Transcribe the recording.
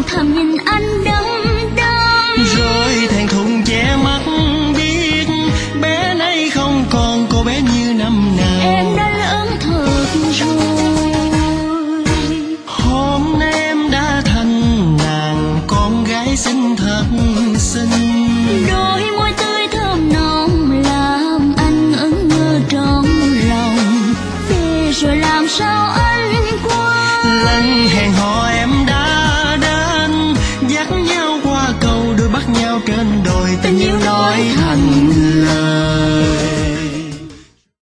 thầm nhìn anh đăm đăm. Rồi thẹn thùng che mắt biết bé nay không còn cô bé như năm nào. Em đã lớn thật rồi. Hôm nay em đã thành nàng con gái xinh thật xinh. Đôi môi tươi thơm nồng làm anh ngẩn ngơ trong lòng. Về rồi làm sao anh qua. Lần